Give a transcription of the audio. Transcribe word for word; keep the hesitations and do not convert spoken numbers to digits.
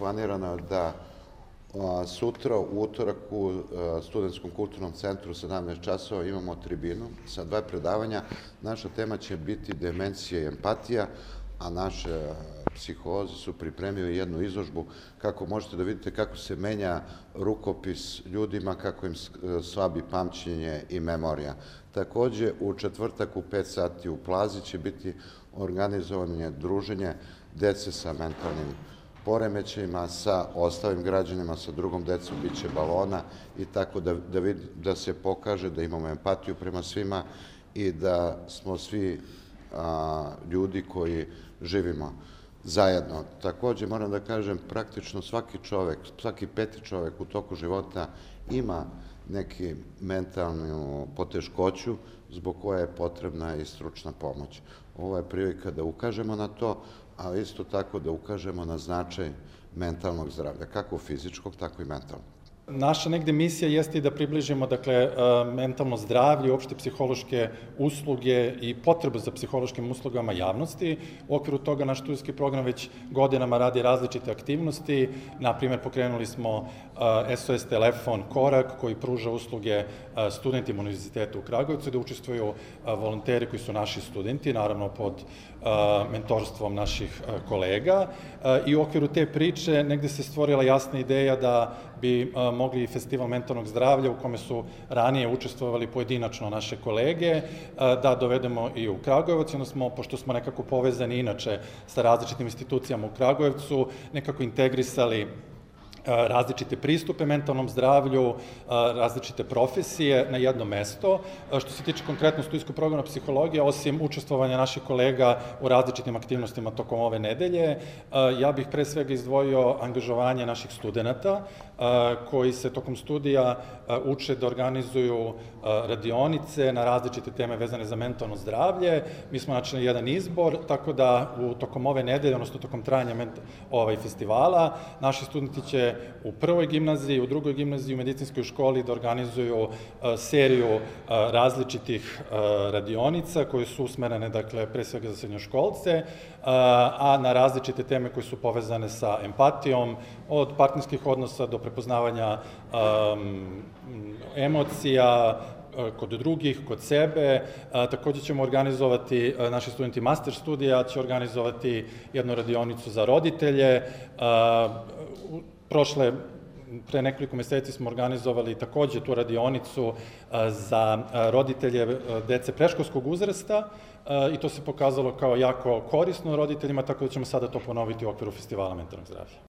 planirano je da sutra, u utorak, u Studentskom kulturnom centru u sedamnaest časova imamo tribinu sa dva predavanja. Naša tema će biti demencija i empatija, a naše psiholozi su pripremili jednu izložbu kako možete da vidite kako se menja rukopis ljudima, kako im slabi pamćenje i memorija. Takođe, u četvrtak u pet sati u Plazi će biti organizovanje druženje dece sa mentalnim poremećajima, sa ostalim građanima, sa drugom decom, bit će balona i tako da se pokaže da imamo empatiju prema svima i da smo svi ljudi koji živimo zajedno. Takođe, moram da kažem, praktično svaki čovek, svaki peti čovek u toku života ima neki mentalnu poteškoću zbog koje je potrebna i stručna pomoć. Ovo je prilika da ukažemo na to, a isto tako da ukažemo na značaj mentalnog zdravlja, kako fizičkog, tako i mentalnog. Naša negde misija jeste i da približimo mentalno zdravlje, uopšte psihološke usluge i potrebu za psihološkim uslugama javnosti. U okviru toga naš studijski program već godinama radi različite aktivnosti. Naprimer, pokrenuli smo S O S telefon Korak koji pruža usluge studentima Univerziteta u Kragujevcu, gde učestvuju volonteri koji su naši studenti, naravno pod mentorstvom naših kolega. I u okviru te priče negde se stvorila jasna ideja da bi mogli festival mentalnog zdravlja u kome su ranije učestvovali pojedinačno naše kolege, da dovedemo i u Kragujevac. Onda smo, pošto smo nekako povezani inače sa različitim institucijama u Kragujevcu, nekako integrisali različite pristupe mentalnom zdravlju, različite profesije na jedno mesto. Što se tiče konkretno studijskog programa psihologije, osim učestvovanja naših kolega u različitim aktivnostima tokom ove nedelje, ja bih pre svega izdvojio angažovanje naših studenta koji se tokom studija uče da organizuju radionice na različite teme vezane za mentalno zdravlje. Mi smo načeli jedan izbor, tako da u tokom ove nedelje, odnosno tokom trajanja festivala, naši studenti će u prvoj gimnaziji, u drugoj gimnaziji, u medicinskoj školi da organizuju seriju različitih radionica koje su usmerene, dakle, pre svega za srednjoškolce, a na različite teme koje su povezane sa empatijom, od partnerskih odnosa do prepoznavanja emocija, kod drugih, kod sebe. Takođe ćemo organizovati, naši studenti master studija će organizovati jednu radionicu za roditelje. Prošle, pre nekoliko meseci smo organizovali takođe tu radionicu za roditelje dece predškolskog uzrasta i to se pokazalo kao jako korisno roditeljima, tako da ćemo sada to ponoviti u okviru festivala mentalnog zdravlja.